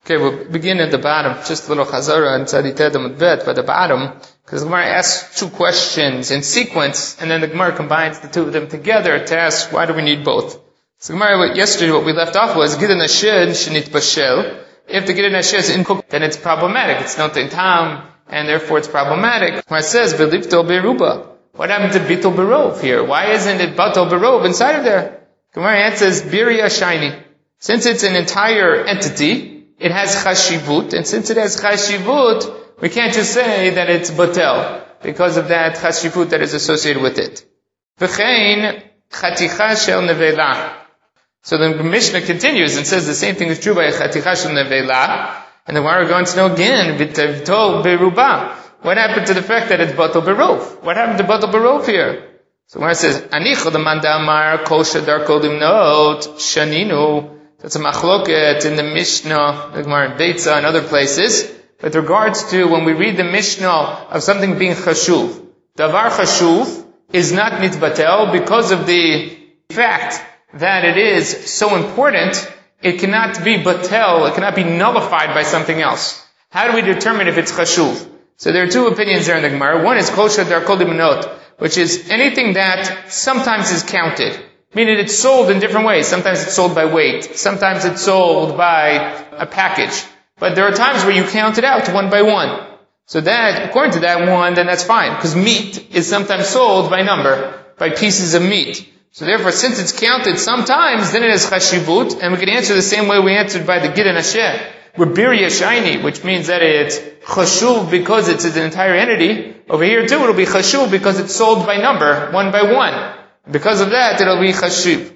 Okay, we'll begin at the bottom, just a little chazara and tzaditeh amud bet by the bottom, because the Gemara asks two questions in sequence, and then the Gemara combines the two of them together to ask, why do we need both? So Gemara, yesterday what we left off was, Gidan Asher shenit bashel. If the Gidan Asher is incooked, then it's problematic. It's not in tam, and therefore it's problematic. Gemara says, V'liptol beruba. What happened to bitol berov here? Why isn't it batal berov inside of there? Gemara answers, Birya shiny. Since it's an entire entity, it has chashivut, and since it has chashivut, we can't just say that it's batel, because of that chashivut that is associated with it. V'chein chaticha shel nevela. So the Mishnah continues and says the same thing is true by chaticha shel nevela, and then we're going to know again, v'tavtol beruba. What happened to the fact that it's batal berov? What happened to batal berov here? So when it says, Anicho the manda amar kol shadar kol limnot shaninu. That's a machloket in the Mishnah, the Gemara in Beitza and other places, with regards to when we read the Mishnah of something being chashuv. Davar chashuv is not nitbatel because of the fact that it is so important, it cannot be batel, it cannot be nullified by something else. How do we determine if it's chashuv? So there are two opinions there in the Gemara. One is kol shadar kol dimanot, which is anything that sometimes is counted. Meaning it's sold in different ways. Sometimes it's sold by weight. Sometimes it's sold by a package. But there are times where you count it out one by one. So that, according to that one, then that's fine. Because meat is sometimes sold by number, by pieces of meat. So therefore, since it's counted sometimes, then it has chashivut, and we can answer the same way we answered by the Gidan Asher. We're birya shiny, which means that it's chashuv because it's an entire entity. Over here too, it'll be chashuv because it's sold by number, one by one. Because of that, it'll be chashuv.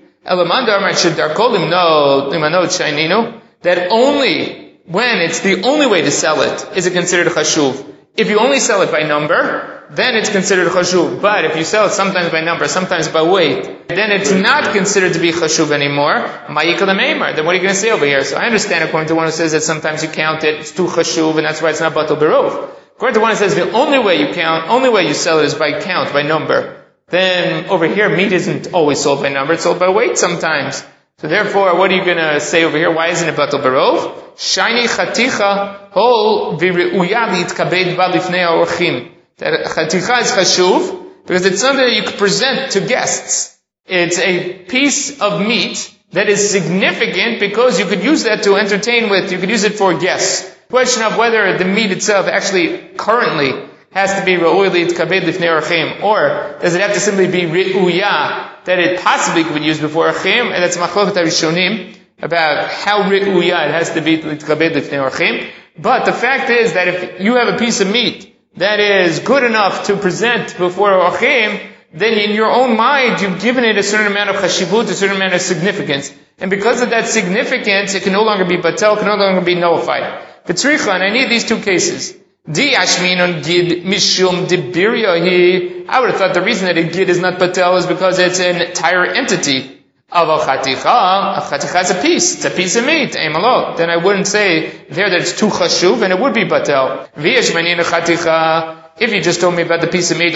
That only when it's the only way to sell it is it considered chashuv. If you only sell it by number, then it's considered chashuv. But if you sell it sometimes by number, sometimes by weight, then it's not considered to be chashuv anymore. Then what are you going to say over here? So I understand according to one who says that sometimes you count it, it's too chashuv, and that's why it's not batal berov. According to one who says the only way you count, only way you sell it is by count, by number. Then over here, meat isn't always sold by number, it's sold by weight sometimes. So therefore, what are you going to say over here? Why isn't it batal berov? Shiny chaticha hol v're'uya li'tkabed ba lifnei ha'orchim. That chaticha is chashuv because it's something that you could present to guests. It's a piece of meat that is significant because you could use that to entertain with. You could use it for guests. Question of whether the meat itself actually currently has to be re'uya li'tkabed lifnei ha'orchim, or does it have to simply be re'uya that it possibly could be used before achim, and that's machloket harishonim about how re'uya it has to be li'tkabed lifnei ha'orchim. But the fact is that if you have a piece of meat that is good enough to present before achim, then in your own mind you've given it a certain amount of chashivut, a certain amount of significance, and because of that significance, it can no longer be batel, can no longer be nullified. V'tzricha, and I need these two cases. Di ashminon gid mishum dibiryahi. I would have thought the reason that a gid is not batel is because it's an entire entity of a chaticha. A chaticha is a piece. It's a piece of meat. Aimalo. Then I wouldn't say there that it's too chashuv, and it would be batel. V'yashmanin chaticha. If you just told me about the piece of meat,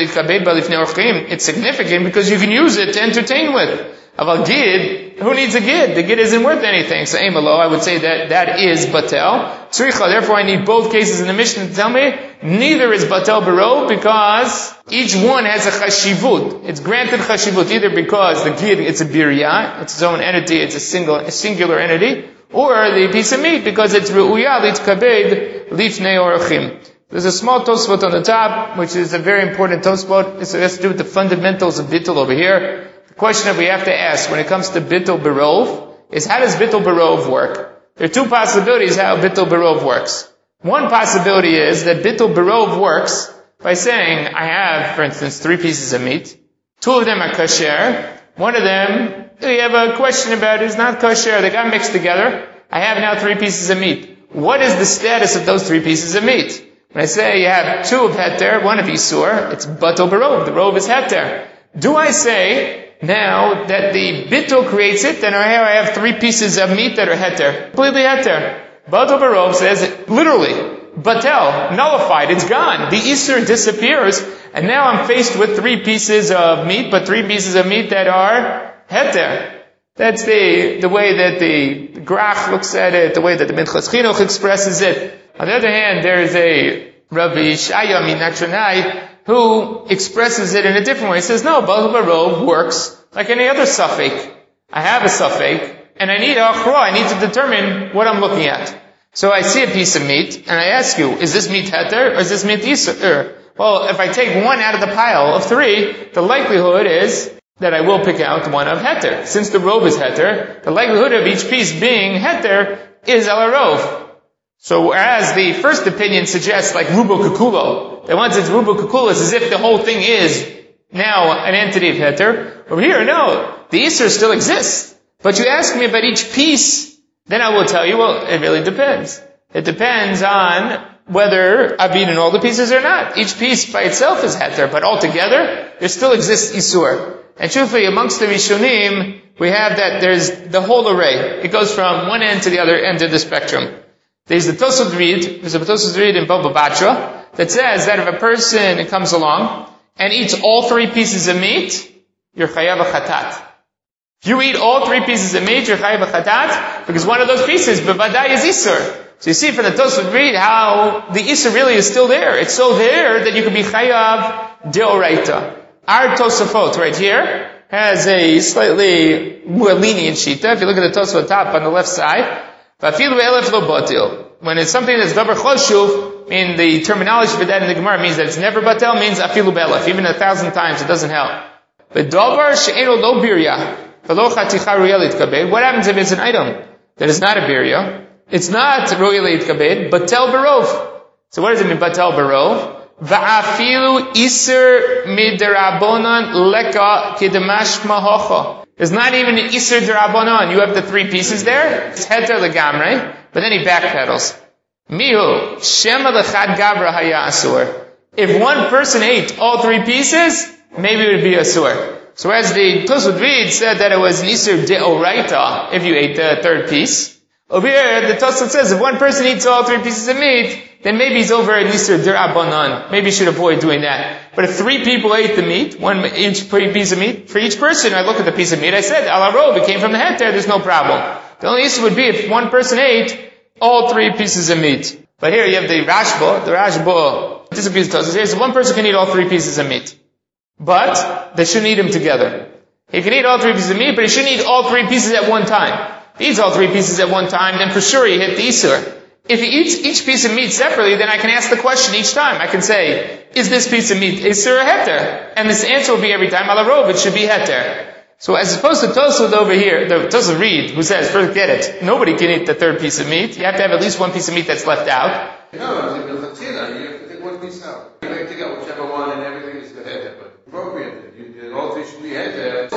it's significant because you can use it to entertain with. Of a gid, who needs a gid? The gid isn't worth anything. So aimalo, I would say that is batel. Tzricha, therefore I need both cases in the Mishnah to tell me neither is batel berov because each one has a chashivut. It's granted chashivut either because the gid, it's a birya, it's its own entity, it's a singular entity, or the piece of meat because it's re'uya litkabed lifnei orachim. There's a small tosfot on the top, which is a very important tosfot. It has to do with the fundamentals of bittul over here. The question that we have to ask when it comes to bittul berov is how does bittul berov work? There are two possibilities how bittul berov works. One possibility is that bittul berov works by saying, I have, for instance, 3 pieces of meat. 2 of them are kosher. One of them, we have a question about is not kosher. They got mixed together. I have now 3 pieces of meat. What is the status of those 3 pieces of meat? When I say you have 2 of heter, 1 of isur, it's batal berov. The rov is heter. Do I say now that the bittul creates it, then here I have 3 pieces of meat that are heter, completely heter? Batal berov says literally, batel, nullified, it's gone. The isur disappears, and now I'm faced with 3 pieces of meat, but 3 pieces of meat that are heter. That's the way that the Grach looks at it, the way that the Minchas Chinuch expresses it. On the other hand, there is a Rabbi Shaya Minachonai who expresses it in a different way. He says, no, Batal Barov works like any other suffix. I have a suffix, and I need a achra. I need to determine what I'm looking at. So I see a piece of meat, and I ask you, is this meat heter, or is this meat isur? Well, if I take one out of the pile of three, the likelihood is that I will pick out one of heter. Since the rov is heter, the likelihood of each piece being heter is ala rov. So whereas the first opinion suggests like rubo kukulo, that once it's rubo kukulo, it's as if the whole thing is now an entity of heter. Over here, no, the isur still exists. But you ask me about each piece, then I will tell you, well, it really depends. It depends on whether I've eaten all the pieces or not. Each piece by itself is heter, but altogether, there still exists isur. And truthfully, amongst the Rishonim, we have that there's the whole array. It goes from one end to the other end of the spectrum. There's the Tosfot Reed, there's a Tosfot Reed in Baba Batra, that says that if a person comes along and eats all three pieces of meat, you're chayav chatat. If you eat all three pieces of meat, you're chayav chatat, because one of those pieces, bevadai, is isur. So you see from the Tosfot Reed how the isur really is still there. It's so there that you can be chayav deoraita. Our Tosafot right here has a slightly more lenient shita. If you look at the Tosafot top on the left side, when it's something that's davar choshuv, in the terminology for that in the Gemara means that it's never batel, means afilu belef. Even 1,000 times it doesn't help. But davar she'eno lo birya, v'lo chaticha roya litkabed. What happens if it's an item that is not a birya? It's not roya litkabed, batel barov. So what does it mean batel barov? Va'afilu iser midarabonan leka kidamash mahocha. There's not even an iser derabonan. You have the three pieces there. It's heter legamre, but then he backpedals. Mihu shema lechad gavra haya asur. If one person ate all three pieces, maybe it would be asur. So as the Tosfot Reed said that it was an iser deoraita if you ate the third piece. Over here, the Tosfot says if one person eats all three pieces of meat, then maybe he's over an iser derabanan. Maybe you should avoid doing that. But if three people ate the meat, each piece of meat, for each person, I look at the piece of meat, I said, ala rov, it came from the heter, there's no problem. The only issue would be if one person ate all three pieces of meat. But here you have the Rashba disagrees with us. It says one person can eat all three pieces of meat. But they shouldn't eat them together. He can eat all three pieces of meat, but he shouldn't eat all three pieces at one time. If he eats all three pieces at one time, then for sure he hit the isur. If he eats each piece of meat separately, then I can ask the question each time. I can say, is this piece of meat isur or heter? And this answer will be every time, ala rov, it should be heter. So as opposed to Tosfot over here, the Tosfot Reed, who says, forget it, nobody can eat the third piece of meat. You have to have at least one piece of meat that's left out. No, it's a bilchatila. You have to take one piece out. You have to take out whichever one and everything is the heter. But appropriate. All three should be heter.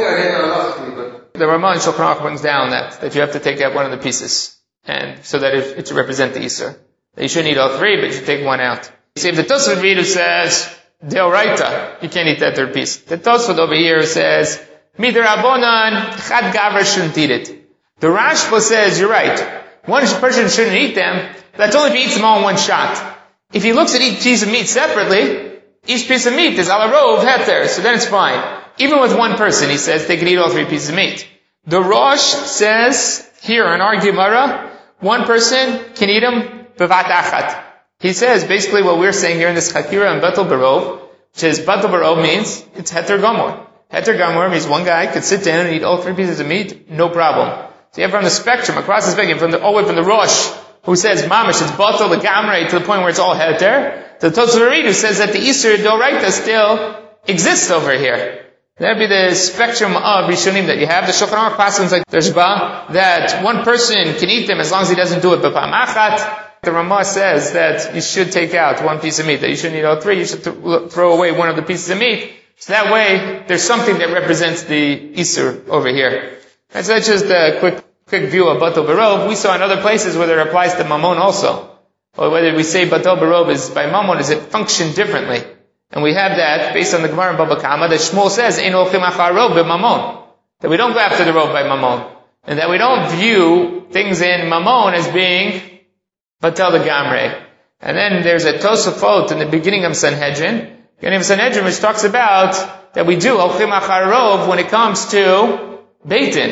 The Ramah in Shulchan Aruch brings down that you have to take out one of the pieces. And so that it should represent the isur. You shouldn't eat all three, but you should take one out. You see, if the Tosfot Reed who says, deoraita, you can't eat that third piece. The Tosfot over here says, midarabonan, chad gavra shouldn't eat it. The Rashba says, you're right. One person shouldn't eat them, but that's only if he eats them all in one shot. If he looks at each piece of meat separately, each piece of meat is ala rov heter, so then it's fine. Even with one person, he says, they can eat all three pieces of meat. The Rosh says, here in our Gemara, one person can eat them bevat achat. He says basically what we're saying here in this Chakira and Batal Barov, which is Batal Barov means it's heter gamor. Heter gamor means one guy could sit down and eat all three pieces of meat, no problem. So you have from the spectrum across the spectrum, all the way from the Rosh, who says mamish, it's Batal the gamre to the point where it's all heter, to the Tosfot Reed who says that the Isur Doraita still exists over here. That would be the spectrum of Rishonim that you have. The Shulchan Aruch passes like Rashba, that one person can eat them as long as he doesn't do it b'pam achat. The Ramah says that you should take out one piece of meat, that you shouldn't eat all three, you should throw away one of the pieces of meat. So that way, there's something that represents the Isur over here. And so that's just a quick view of Batal Barov. We saw in other places whether it applies to Mammon also. Or whether we say Batal Barov is by Mammon, does it function differently? And we have that based on the Gemara in Baba Kama that Shmuel says, Ein olchim achar rov b'mamon. That we don't go after the rov by Mammon. And that we don't view things in Mammon as being Batal the Gamre. And then there's a Tosafot in the beginning of Sanhedrin, which talks about that we do olchim achar rov when it comes to Beitin.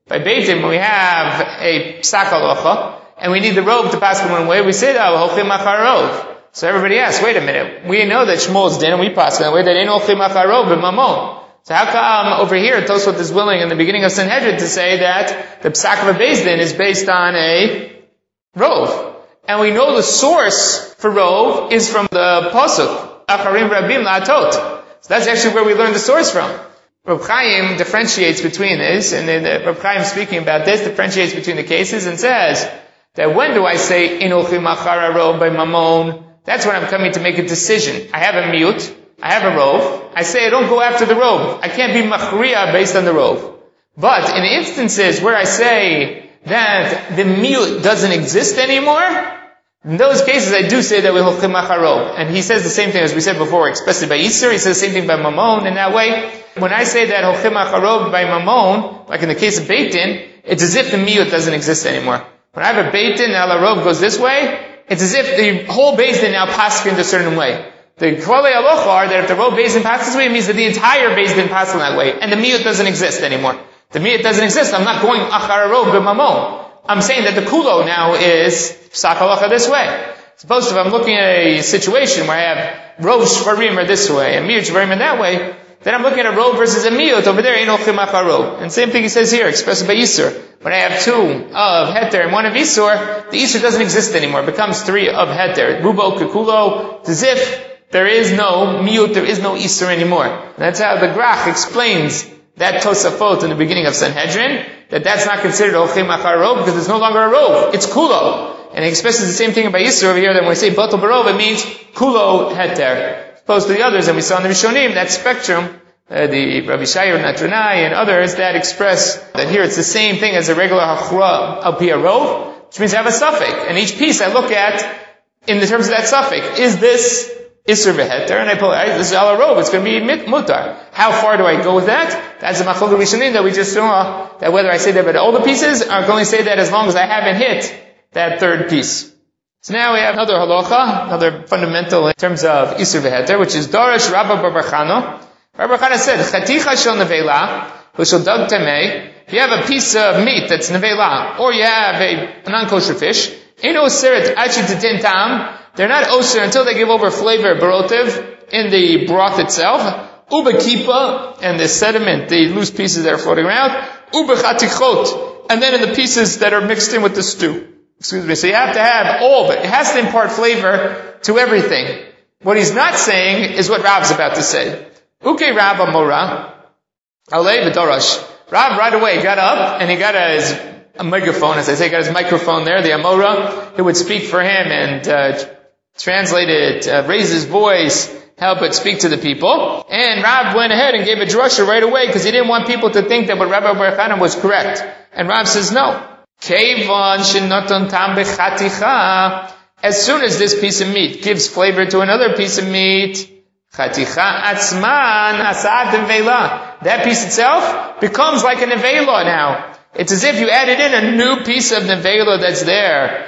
By Beit Din, when we have a psak halacha, and we need the rov to pass in one way, we say that, holchim achar rov. So everybody asks, wait a minute, we know that Shmuel's din, and we pass in the way that ain't holchim achar rov b'mamon. So how come over here Tosfot is willing in the beginning of Sanhedrin to say that the psak of a Beis Din is based on a rov? And we know the source for rov is from the pasuk, Acharim Rabim La'atot. So that's actually where we learn the source from. Reb Chaim differentiates between this, and then Reb Chaim speaking about this differentiates between the cases and says that when do I say in holchim achar rov by mamon? That's when I'm coming to make a decision. I have a miyut, I have a rov. I say I don't go after the rov. I can't be machriya based on the rov. But in instances where I say that the miyut doesn't exist anymore, in those cases I do say that we holchim achar rov. And he says the same thing as we said before, especially by Yisur. He says the same thing by mamon. In that way, when I say that holchim achar rov by mamon, like in the case of Beit Din, it's as if the miyut doesn't exist anymore. When I have a Beit Din, now the rov goes this way, it's as if the whole Beis Din now passes in a certain way. The Kvalei Alocha are that if the rov Beis Din passes this way, it means that the entire Beis Din passes in that way, and the miyut doesn't exist anymore. The miyut doesn't exist. I'm not going achar rov b'mamon. I'm saying that the kulo now is psak halacha this way. Suppose if I'm looking at a situation where I have rov shvarim are this way and miyut shvarim are that way, then I'm looking at a rov versus a miyut over there, ain't holchim achar rov. And same thing he says here, expressed by Yisur. When I have 2 of heter and 1 of Isur, the Isur doesn't exist anymore. It becomes 3 of heter. Rubo kekulo. It's as if there is no miyut, there is no Isur anymore. And that's how the Grach explains that Tosafot in the beginning of Sanhedrin, that's not considered holchim achar rov because it's no longer a rov. It's kulo. And he expresses the same thing about Isur over here, that when we say batal barov, it means kulo heter. Opposed to the others, and we saw in the Rishonim, that spectrum, the Rabbi Shayir Natronai and others that express that here it's the same thing as a regular hachra al pi rov, which means I have a suffix. And each piece I look at in the terms of that suffix. Is this Isser v'heter? And I pull, this is al rov, it's going to be mutar. How far do I go with that? That's the machlok rishonim that we just saw, that whether I say that about all the pieces, or I can only say that as long as I haven't hit that third piece. So now we have another halacha, another fundamental in terms of Isser v'heter, which is Darash Rabba Bar Chana. Rabbi Chana said, Chaticha shel nevela, v'shel dag tamei. If you have a piece of meat that's nevela, or you have a non-kosher fish, ein oseret achi titin tam. They're not osir until they give over flavor, barotiv, in the broth itself. Uba kipa, and the sediment, the loose pieces that are floating around. Uba chatichot, and then in the pieces that are mixed in with the stew. Excuse me. So you have to have all of it. It has to impart flavor to everything. What he's not saying is what Rav's about to say. Uke Rav Amora, Alei B'Dorash. Rav right away got up and he got a megaphone, as I say, got his microphone there, the Amora, who would speak for him and translate it, raise his voice, help it speak to the people. And Rav went ahead and gave a drasha right away because he didn't want people to think that what Rabbi Bar Chana was correct. And Rav says no. Keivan shenoton tam b'chaticha. As soon as this piece of meat gives flavor to another piece of meat, chaticha atzman asad nevela. That piece itself becomes like a nevela now. It's as if you added in a new piece of nevela that's there.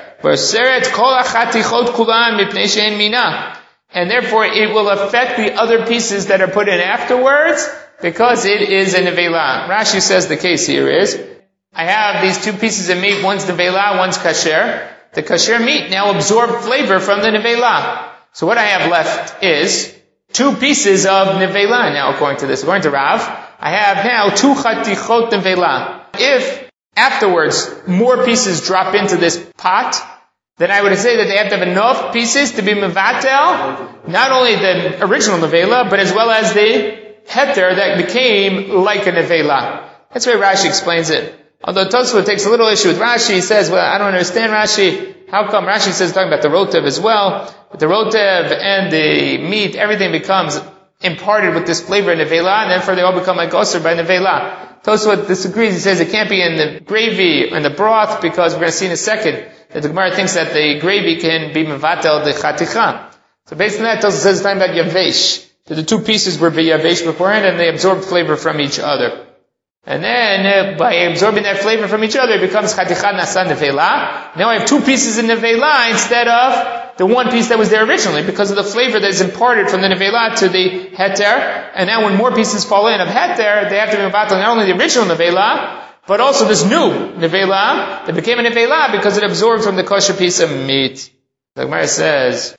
And therefore it will affect the other pieces that are put in afterwards because it is a nevela. Rashi says the case here is, I have these 2 pieces of meat, one's nevela, one's kasher. The kasher meat now absorbed flavor from the nevela. So what I have left is 2 pieces of nevela now, according to this. According to Rav, I have now 2 chatichot nevela. If afterwards more pieces drop into this pot, then I would say that they have to have enough pieces to be mevatel, not only the original nevela, but as well as the heter that became like a nevela. That's why Rashi explains it. Although Tosfot takes a little issue with Rashi, he says, well, I don't understand Rashi. How come Rashi says talking about the rotev as well? But the rotev and the meat, everything becomes imparted with this flavor in nevela, and therefore they all become like osir by nevela. Tosfot disagrees. He says it can't be in the gravy or in the broth because we're going to see in a second that the Gemara thinks that the gravy can be mevatel the chaticha. So based on that, Tosfot says it's talking about yavesh. So the 2 pieces were yavesh beforehand and they absorbed flavor from each other. And then, by absorbing that flavor from each other, it becomes chaticha nasa nevela. Now I have 2 pieces in nevela instead of the 1 piece that was there originally, because of the flavor that is imparted from the nevela to the heter. And now when more pieces fall in of heter, they have to be mevatel not only the original nevela, but also this new nevela that became a nevela because it absorbed from the kosher piece of meat. The Gemara says,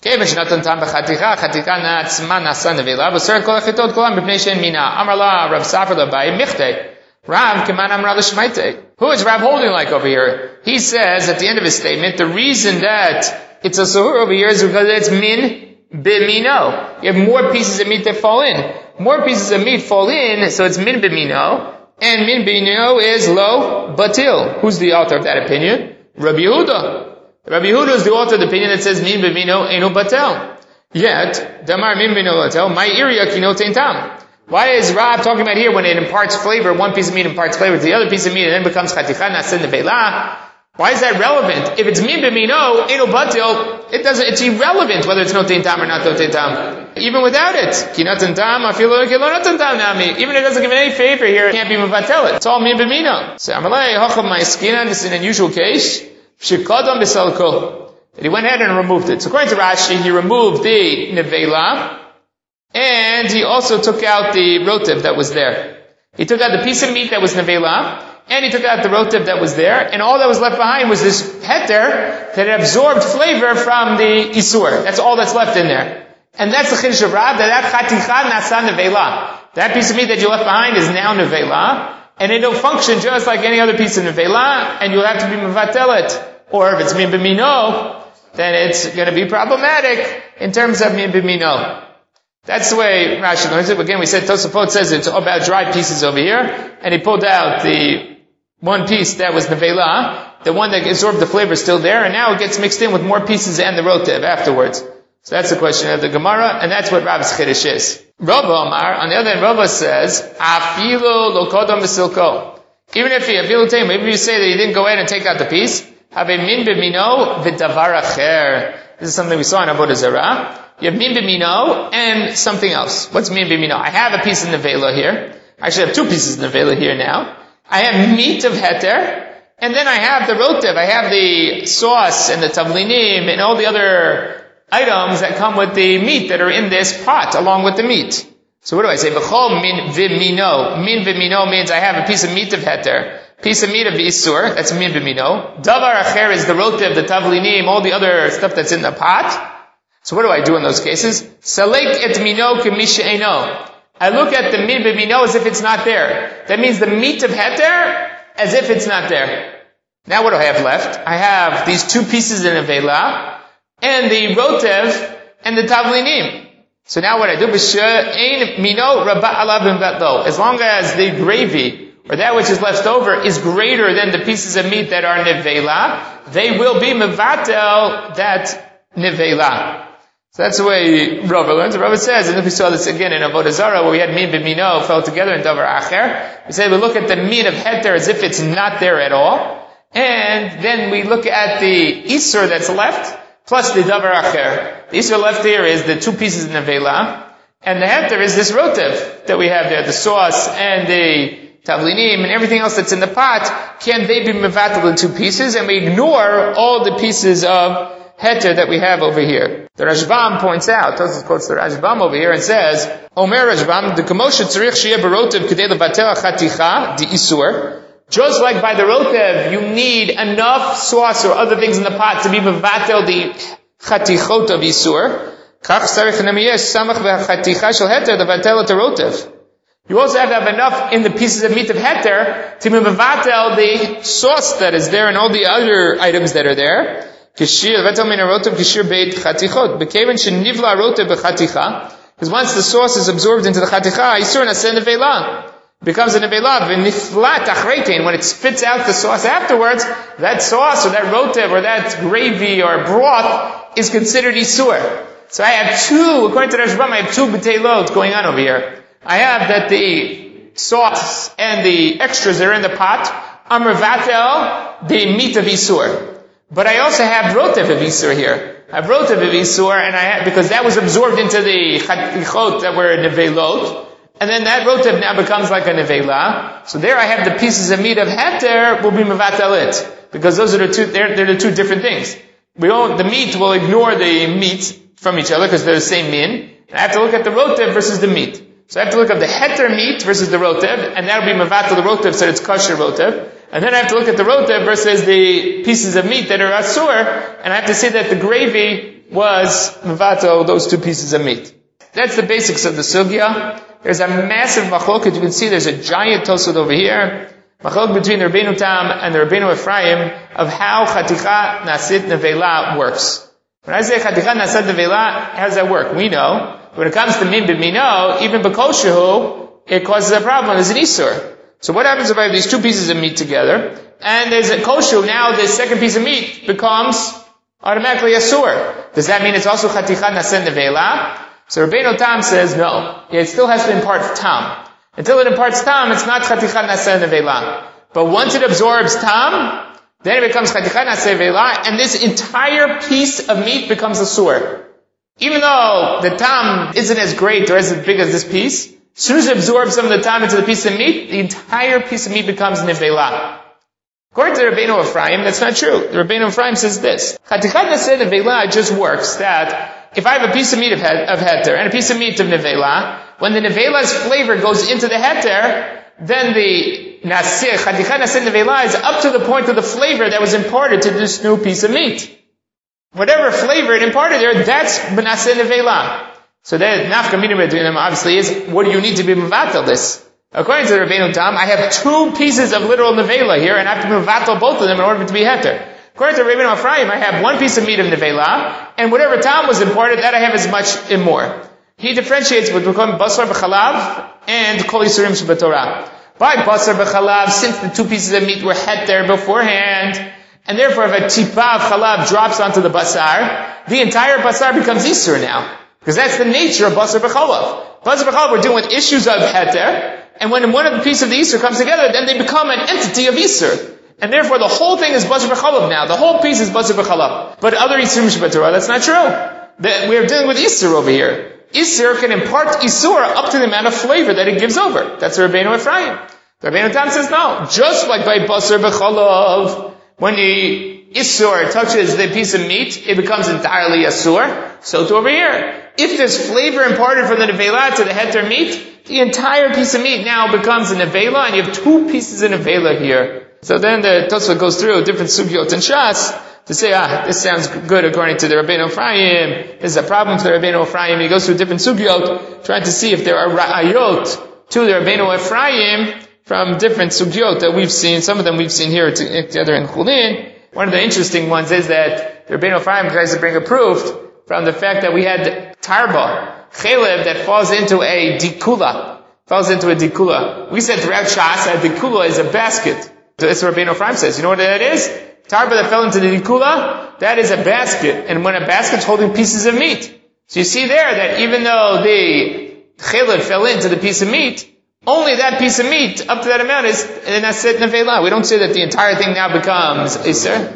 who is Rav holding like over here? He says at the end of his statement, the reason that it's a sahur over here is because it's min b'mino. You have more pieces of meat that fall in. More pieces of meat fall in, so it's min b'mino. And min b'mino is lo batil. Who's the author of that opinion? Rabbi Yehuda. Rabbi Yehuda is the author of the opinion that says min b'mino eno batel. Yet, damar min b'mino batel, my area kino tam. Why is Rab talking about here when it imparts flavor, one piece of meat imparts flavor to the other piece of meat and then becomes chaticha nasen nevela? Why is that relevant? If it's min b'mino eno batel, it's irrelevant whether it's notein tam or not notein tam. Even without it. Ki notein tam, afilo ki lo notein tam nami. Even if it doesn't give any favor here, it can't be mevatel it. It's all min b'mino. So amalei hacham ma'eskina, this is an unusual case. Shikadam b'salko. That he went ahead and removed it. So according to Rashi, he removed the nevela, and he also took out the rotiv that was there. He took out the piece of meat that was nevela, and he took out the rotiv that was there, and all that was left behind was this heter that had absorbed flavor from the isur. That's all that's left in there. And that's the chiddush of Rav, that chaticha nasa nevela. That piece of meat that you left behind is now nevela, and it will function just like any other piece of nevela, and you'll have to be mevatel it. Or if it's min b'mino, then it's going to be problematic in terms of min b'mino. That's the way Rashi learns it. Again, we said Tosafot says it's all about dried pieces over here, and he pulled out the one piece that was nevela, the one that absorbed the flavor is still there, and now it gets mixed in with more pieces and the rotev afterwards. So that's the question of the Gemara, and that's what Rab's chiddush is. Rabba Omar, on the other hand, Rabba says, Afilo lo kodam v'silko. Even if you say that he didn't go ahead and take out the piece, have a min b'mino v'davar acher. This is something we saw in Avodah Zarah. You have min b'mino and something else. What's min b'mino? I have a piece of nevela here. I actually have two pieces of nevela here now. I have meat of heter, and then I have the rotev. I have the sauce and the tavlinim and all the other items that come with the meat that are in this pot along with the meat. So what do I say? V'chol min v'mino. Min v'mino means I have a piece of meat of heter, piece of meat of isur, that's min v'mino. Davar acher is the rotev, the tavlinim, all the other stuff that's in the pot. So what do I do in those cases? Salek et mino k'mishe'eno. I look at the min b'mino as if it's not there. That means the meat of heter as if it's not there. Now what do I have left? I have these two pieces in nevela, and the rotev, and the tavlinim. So now what I do, as long as the gravy, or that which is left over, is greater than the pieces of meat that are nevela, they will be mevatel that nevela. So that's the way Rava learns. Rava says, and if we saw this again in Avodah Zarah, where we had min b'mino fell together in davar acher, we say we look at the meat of heter as if it's not there at all, and then we look at the isur that's left, plus the davar acher. The isur left here is the two pieces of nevela, and the heter is this rotev that we have there, the sauce and the tavlinim and everything else that's in the pot. Can they be mevatel in two pieces? And we ignore all the pieces of heter that we have over here. The Rashbam points out, Tosfos quotes the Rashbam over here and says, Omer Rashbam, the kamosha tzarich sheyeh berotev k'dei levatel chaticha di isur. Just like by the rotev, you need enough sauce or other things in the pot to be mevatel the chatichot of isur. Kach tzarich namiyesh samach v'chaticha shel heter levatel et rotev. You also have to have enough in the pieces of meat of heter to be mevatel the sauce that is there and all the other items that are there. Because once the sauce is absorbed into the chaticha, it becomes a nevela. When it spits out the sauce afterwards, that sauce or that rotev or that gravy or broth is considered isur. So I have two, according to Rashbam, I have two b'teilot going on over here. I have that the sauce and the extras that are in the pot are mevatel the meat of isur. But I also have rotev of isur here. I have rotev of isur, and because that was absorbed into the chatichot that were nevelot, and then that rotev now becomes like a nevela. So there I have the pieces of meat of heter will be mevatel it, because those are the two. They're the two different things. The meat will ignore the meat from each other because they're the same min. And I have to look at the rotev versus the meat. So I have to look at the heter meat versus the rotev, and that will be mevatel the rotev, so it's kosher rotev. And then I have to look at the rota versus the pieces of meat that are asur, and I have to say that the gravy was mevatel, those two pieces of meat. That's the basics of the sugya. There's a massive machloket. You can see there's a giant tosud over here. Machlok between the Rabbeinu Tam and the Rabbeinu Ephraim of how chaticha nasit nevela works. When I say chaticha nasit nevela, how does that work? We know. When it comes to min b'mino, even b'koshehu, it causes a problem. There's an isur. So what happens if I have these two pieces of meat together, and there's a koshehu, now the second piece of meat becomes automatically asur. Does that mean it's also chaticha nasit nevela? So Rabbeinu Tam says no. It still has to impart tam. Until it imparts tam, it's not chaticha naseh nevela. But once it absorbs tam, then it becomes chaticha naseh nevela, and this entire piece of meat becomes asur. Even though the tam isn't as great or as big as this piece, as soon as it absorbs some of the tam into the piece of meat, the entire piece of meat becomes nevela. According to the Rabbeinu Ephraim, that's not true. The Rabbeinu Ephraim says this: chaticha naseh nevela just works that if I have a piece of meat of heter and a piece of meat of nevela, when the nevela's flavor goes into the heter, then the naseh, chaticha naseh nevela, is up to the point of the flavor that was imparted to this new piece of meat. Whatever flavor it imparted there, that's b'naseh nevela. So that nafka mina between them obviously is, what do you need to be mevatel this? According to the Rabbeinu Tam, I have two pieces of literal nevela here, and I have to mevatel both of them in order to be heter. According to Rabbeinu Ephraim, I have one piece of meat of nevela, and whatever tam was imparted, that I have as much and more. He differentiates between basar b'chalav and kol yisurim shebetorah. By basar b'chalav, since the two pieces of meat were heter beforehand, and therefore if a tipa of chalav drops onto the basar, the entire basar becomes isur now. Because that's the nature of basar b'chalav. Basar b'chalav, we're dealing with issues of heter, and when one of the pieces of the isur comes together, then they become an entity of isur. And therefore the whole thing is basar b'chalav now. The whole piece is basar b'chalav. But other isurim shebetorah, that's not true. We're dealing with isur over here. Isur can impart isur up to the amount of flavor that it gives over. That's Rabbeinu Ephraim. Rabbeinu Tam says no. Just like by basar b'chalav, when the isur touches the piece of meat, it becomes entirely asur. So too over here. If there's flavor imparted from the nevela to the heter meat, the entire piece of meat now becomes a nevela, and you have two pieces of nevela here. So then the Tosfot goes through different sugyot and shas to say, this sounds good according to the Rabbeinu Ephraim. This is a problem for the Rabbeinu Ephraim. He goes through different sugyot, trying to see if there are ra'ayot to the Rabbeinu Ephraim from different sugyot that we've seen. Some of them we've seen here together in Chulin. One of the interesting ones is that the Rabbeinu Ephraim tries to bring a proof from the fact that we had tarba, chelev, that falls into a dikula. We said throughout Shas that dikula is a basket. That's what Rabbeinu Ephraim says. You know what that is? Tarba that fell into the dikula, that is a basket. And when a basket's holding pieces of meat. So you see there that even though the chelev fell into the piece of meat, only that piece of meat, up to that amount, is naset nevela. We don't say that the entire thing now becomes iser.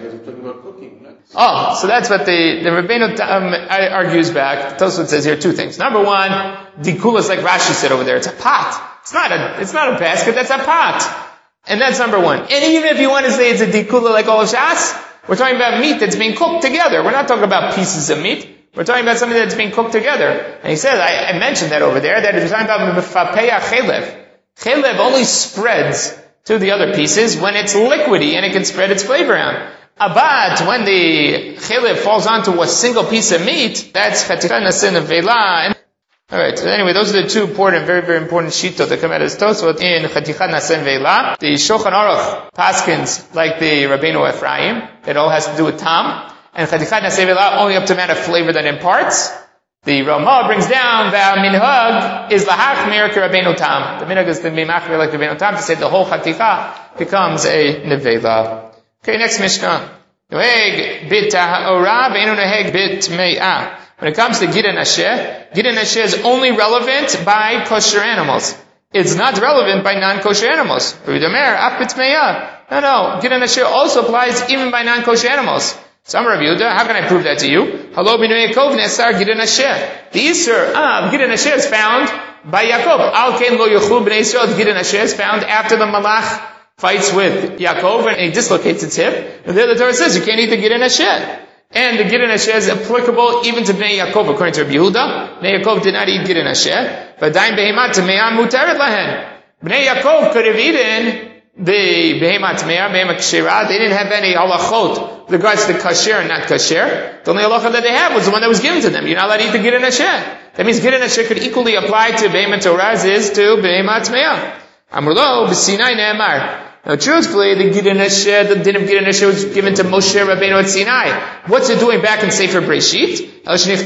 Oh, so that's what the Rabbeinu argues back. The Tosfot says here two things. Number one, dikula is like Rashi said over there. It's a pot. It's not a basket, that's a pot. And that's number one. And even if you want to say it's a dikula like all of Shas, we're talking about meat that's being cooked together. We're not talking about pieces of meat. We're talking about something that's being cooked together. And he says, I mentioned that over there, that we're talking about mefapeya chelev. Chelev only spreads to the other pieces when it's liquidy and it can spread its flavor out. But when the chelev falls onto a single piece of meat, that's chaticha naseh nevela. Alright, so anyway, those are the two important, very, very important shitot that come out of this Tosfot in chaticha naseh nevela. The Shulchan Aruch paskins like the Rabbeinu Ephraim. It all has to do with tam. And chaticha naseh nevela only up to amount of flavor that imparts. The Ramah brings down that minhag is lahachmir ke Rabbeinu Tam. The minhag is to be machmir like Rabbeinu Tam, to say the whole chaticha becomes a nevela. Okay, next Mishnah. Noheg bit ta'ora ve'enu noheg bit me'ah. When it comes to Gidon Asher is only relevant by kosher animals. It's not relevant by non-kosher animals. No, Gidon Asher also applies even by non-kosher animals. Some Rav Yehuda, how can I prove that to you? Halo b'nu Yaakov nesar Gidon Asher. The Isur of Gidon Asher is found by Yaakov. Al ken lo yochlu b'nei Yisrael. Gidon Asher is found after the Malach fights with Yaakov and he dislocates its hip. And there the Torah says you can't eat the Gidon Asher. And the Gidon Asher is applicable even to Bnei Yaakov, according to Rabbi Yehuda. Bnei Yaakov did not eat Gidon Asher. But daim behemat me'am mutaret lahen. Bnei Yaakov could have eaten the Behema Tmeah, Behema Kshira. They didn't have any halachot with regards to kasher and not kasher. The only halacha that they had was the one that was given to them. You're not allowed to eat the Gidin Asher. That means Gidin Asher could equally apply to Behema Torah as is to Behema Tmeah. Amrlo, B'Sinai Ne'emar. Now truthfully, the Gidin Asher, the din of Gidin Asher was given to Moshe Rabbeinu at Sinai. What's it doing back in Sefer Breshit?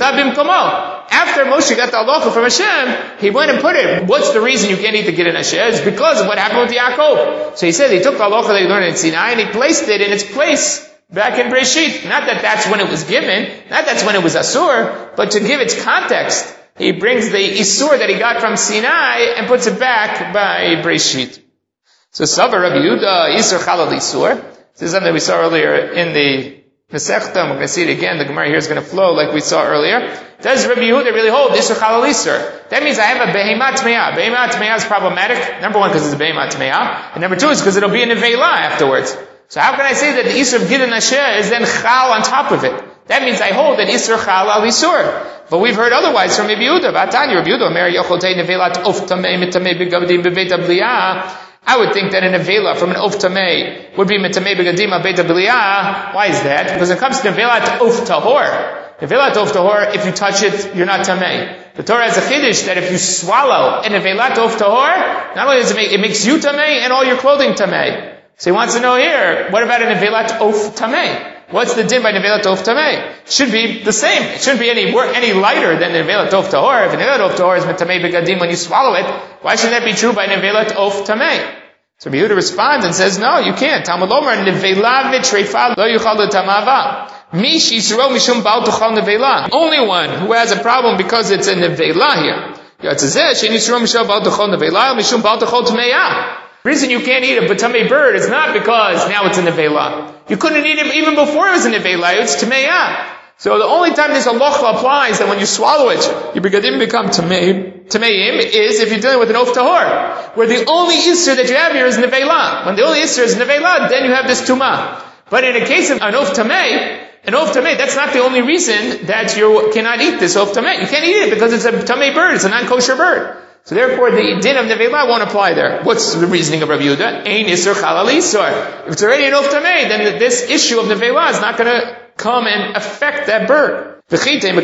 After Moshe got the halacha from Hashem, he went and put it. What's the reason you can't eat the Gidin Asher? It's because of what happened with Yaakov. So he said he took the halacha that he learned in Sinai and he placed it in its place back in Breshit. Not that that's when it was given, not that's when it was Asur, but to give its context. He brings the Isur that he got from Sinai and puts it back by Breshit. So Savar Rabbi Yehuda, Isur Chalal Isur. This is something we saw earlier in the Masechta. We're going to see it again. The Gemara here is going to flow like we saw earlier. Does Rabbi Yehuda really hold Isur Chalal Isur? That means I have a Behema Tmeah. Behema Tmeah is problematic. Number one, because it's a Behema Tmeah. And number two is because it'll be a Nevela afterwards. So how can I say that the Isur of Gidin Asher is then Chal on top of it? That means I hold that Isur Chal al Isur. But we've heard otherwise from Rabbi Yehuda. Vatani Rabbi Yehuda, Mer Yochotei Nevelat Of Tamei Mitamei Begadim Bebeit Abliyah. I would think that a nevela from an of tamei would be mitamei begadim beit abliyah. Why is that? Because it comes to nevelat of tahor. Nevelat of tahor, if you touch it, you're not tamei. The Torah has a chiddush that if you swallow a nevelat of tahor, not only does it makes you tamei and all your clothing tamei. So he wants to know here, what about a nevelat of tamei? What's the din by nevelat of tamei? It should be the same. It shouldn't be any lighter than nevelat of tahor. If a nevelat of tahor is mitamei begadim when you swallow it, why should that be true by nevelat of tamei? So Yehuda responds and says, no, you can't. Talmud Omer, nevela v'treifa lo yuchal l'tamava. Mish yisro mishum bal tuchal nevela. Only one who has a problem because it's a nevela here. Yatzazeh, shein yisro mishum bal tuchal nevela, mishum bal tuchal tmeya. The reason you can't eat a batamei bird is not because now it's a nevela. You couldn't eat it even before it was a nevela. It's tmeya. So the only time this halacha applies that when you swallow it, your begadim become tameim is if you're dealing with an of tahor, where the only isser that you have here is nevela. When the only isser is nevela, then you have this tumah. But in a case of an of tamei, that's not the only reason that you cannot eat this of tamei. You can't eat it because it's a tamei bird, it's a non-kosher bird. So therefore, the din of nevela won't apply there. What's the reasoning of Rabbi Yehuda? Ein isur chalal isur. If it's already an of tamei, then this issue of nevela is not going to come and affect that bird. But over here we're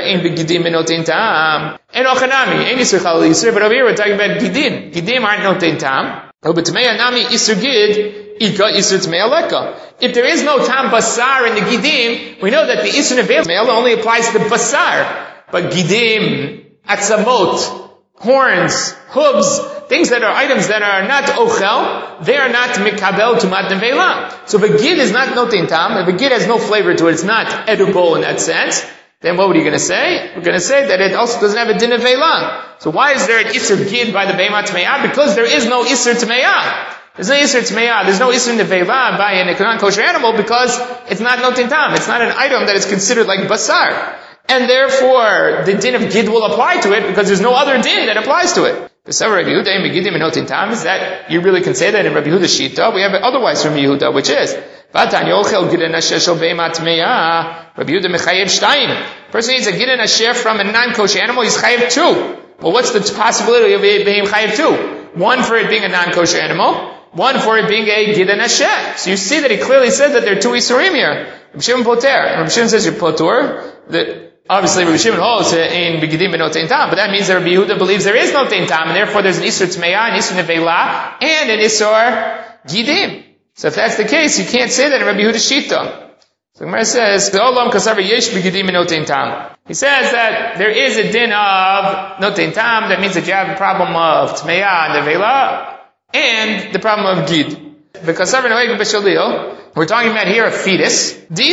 talking about gidin. Gidim aren't notein tam. If there is no tam basar in the gidim, we know that the isur nevela only applies to basar. But gidim, atzamot, horns, hooves, things that are items that are not ochel, they are not mikabel tumat nevela. So if a gid is not notein tam, if a gid has no flavor to it, it's not edible in that sense, then what are you going to say? We're going to say that it also doesn't have a din nevela. So why is there an isur gid by the behema tmeya? Because there is no isur tmeya. There's no isur tmeya. There's no isur nevela by a non-kosher animal because it's not notein tam. It's not an item that is considered like basar. And therefore, the din of gid will apply to it because there's no other din that applies to it. The Sefer Rabbi Yehuda in Megidim and Notin Tam is that you really can say that in Rabbi Yehuda's Shita. We have it otherwise from Yehuda, which is Vatan Yochel Gidin Asher Shel Behema Tmeya. Rabbi Yehuda Mechayev Shtayim. Person needs a Gidin Asher from a non-kosher animal. He's Chayev 2. Well, what's the possibility of it being Chayev 2? One for it being a non-kosher animal. One for it being a Gidin Asher. So you see that he clearly said that there are two Isurim here. Rabbi Shimon Poter. And Rabbi Shimon says you're Potur. Obviously, Rabbi Shimon holds in Begidim and Notein Tam, but that means that Rabbi Yehuda believes there is Notein Tam, and therefore there's an Isur Tmeya, an Isur Nevela, and an Isur Gidim. So if that's the case, you can't say that in Rabbi Yehuda's Shita. So Gemara says, he says that there is a din of Notein Tam, that means that you have a problem of Tmeya and Nevela, and the problem of Gid. Because we're talking about here a fetus. They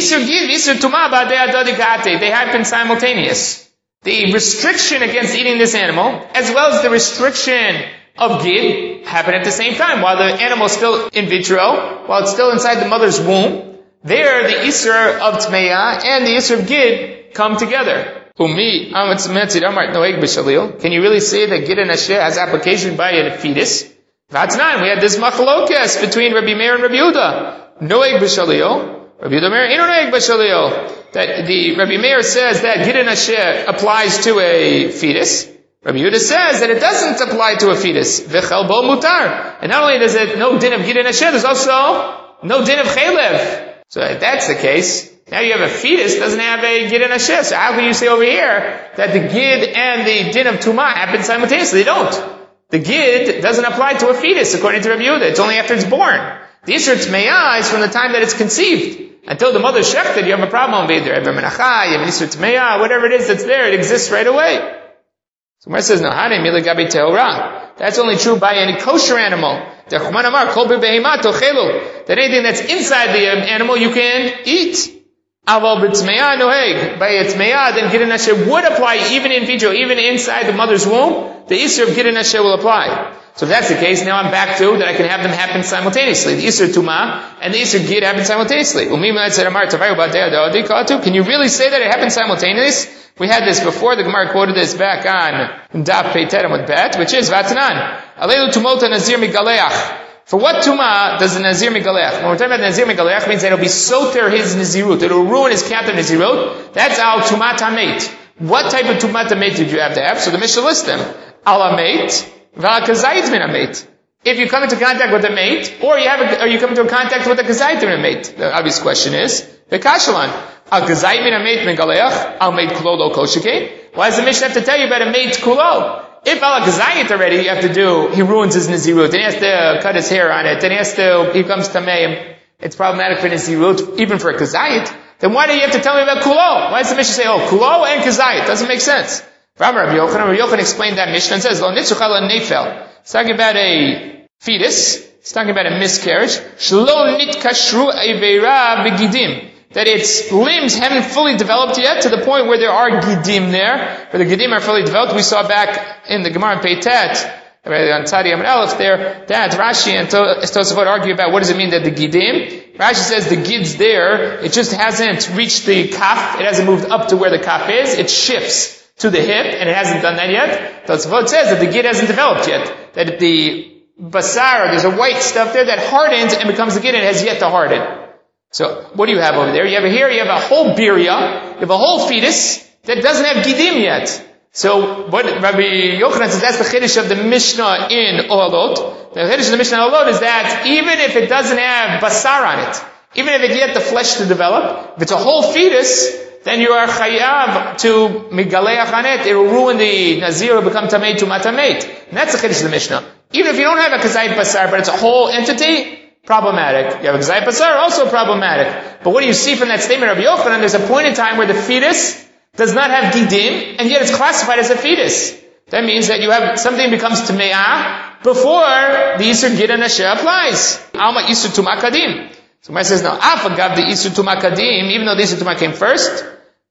happen simultaneous. The restriction against eating this animal, as well as the restriction of gid, happen at the same time. While the animal is still in vitro, while it's still inside the mother's womb, there the isur of tmeya and the isur of gid come together. Can you really say that gid and asher has application by a fetus? That's nine. We had this machlokas between Rabbi Meir and Rabbi Yehuda. Noeg b'shalio. Rabbi Yehuda Meir, ino noeg b'shalio. That the Rabbi Meir says that gid and asher applies to a fetus. Rabbi Yehuda says that it doesn't apply to a fetus. V'chel bo mutar. And not only does it no din of gid nasheh, there's also no din of chelev. So if that's the case, now you have a fetus doesn't have a gid nasheh. So how can you say over here that the gid and the din of tumah happen simultaneously? They don't. The gid doesn't apply to a fetus according to Rabbi Yehuda. It's only after it's born. The isur tmeah is from the time that it's conceived. Until the mother shechted, you have a problem over there. You have an isur tmeah, whatever it is that's there, it exists right away. So Gemara says, no, that's only true by any kosher animal. That anything that's inside the animal you can eat. By a tmeah, then gid nasheh would apply even in vitro, even inside the mother's womb. The isur of gid nasheh will apply. So if that's the case, now I'm back to that I can have them happen simultaneously. The isur tumah and the isur gid happen simultaneously. Can you really say that it happens simultaneously? We had this before. The Gemara quoted this back on Daf Peitet Amud Bet, which is Vatanan. Alelu tumota nazir migaleach. For what tumah does the nazir migaleach? When we're talking about nazir migaleach, it means that it'll be soter his nazirut. It'll ruin his count of nazirut. That's al tumat hamet. What type of tumat hamet did you have to have? So the Mishnah lists them. Al hamet, v'al kazayit min hamet. If you come into contact with a mate, or you come into contact with a kazayit min hamet. The obvious question is, the kashalan. Al kazayit min hamet migaleach, al mate kulo lo koshike. Why does the Mishnah have to tell you about a mate kulo? If al kazayit already, you have to do, he ruins his nazirut, then he has to cut his hair on it, then he comes to tamei, it's problematic for nazirut, even for a kazayit, then why do you have to tell me about kulo? Why does the Mishnah say, kulo and kazayit? Doesn't make sense. Rabbi Yochanan explained that Mishnah and says, lo nitzuchal nefel. It's talking about a fetus, it's talking about a miscarriage, shlo nitkashru eveira begidim. That its limbs haven't fully developed yet to the point where there are gidim there, where the gidim are fully developed. We saw back in the Gemara Peitet, on Tzadi Amud Aleph there, that Rashi and Tosafot argue about what does it mean that the gidim. Rashi says the gid's there, it just hasn't reached the kaf, it hasn't moved up to where the kaf is, it shifts to the hip, and it hasn't done that yet. Tosafot says that the gid hasn't developed yet, that the basar, there's a white stuff there that hardens and becomes the gid and has yet to harden. So, what do you have over there? You have a whole birya, you have a whole fetus that doesn't have gidim yet. So, what Rabbi Yochanan says, that's the chiddush of the Mishnah in Ohalot. The chiddush of the Mishnah in Ohalot is that even if it doesn't have basar on it, even if it's yet the flesh to develop, if it's a whole fetus, then you are chayav to migaleach on it, it will ruin the nazir, it will become tamei to matameit. And that's the chiddush of the Mishnah. Even if you don't have a kazayit basar, but it's a whole entity, problematic. You have a kazayit basar, also problematic. But what do you see from that statement of Rabbi Yochanan? There's a point in time where the fetus does not have gidim, and yet it's classified as a fetus. That means that you have something becomes tme'ah before the isur gid nasheh applies. Alma isur tumah kadim. So Gemara says, now, afagav the isur tumah kadim, even though the isur tumah came first,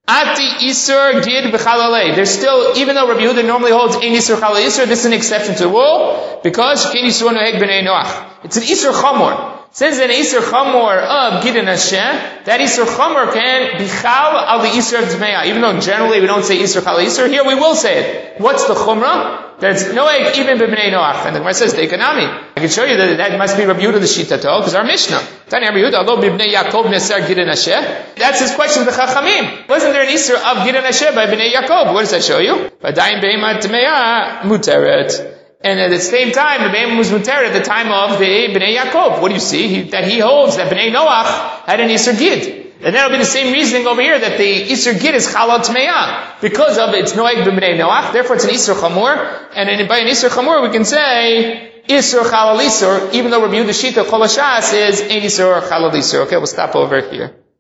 ati isur gid b'chalalei. There's still, even though Rabbi Yehuda normally holds ein isur chalal isur, this is an exception to the rule, because she'kein isur noheg b'nei noach. It's an isur chamor. Since an isur chamor of gid nasheh, that isur chamor can be chal al the isur of tmeah. Even though generally we don't say isur chalal isur, here we will say it. What's the chumrah? That's noeg even b'nei noach. And the Gemara says, dekanami. I can show you that must be Rabbi Yehuda the shitato, because our Mishnah. Tani Rabbi Yehuda, although b'nei Yaakov neser gid nasheh. That's his question to the Chachamim. Wasn't there an isur of gid nasheh by b'nei Yaakov? What does that show you? V'dayin be'ema tmeah muteret. And at the same time, the be'ema was muteret at the time of the b'nei Yaakov. What do you see? That he holds that b'nei Noach had an isur gid. And that'll be the same reasoning over here, that the isur gid is chalal tmeah. Because of its noeg b'nei Noach, therefore it's an isur chamor. And by an isur chamor, we can say isur chalal isur, even though Rabbi Yehuda shita kol hashas is ein isur chalal isur. Okay, we'll stop over here.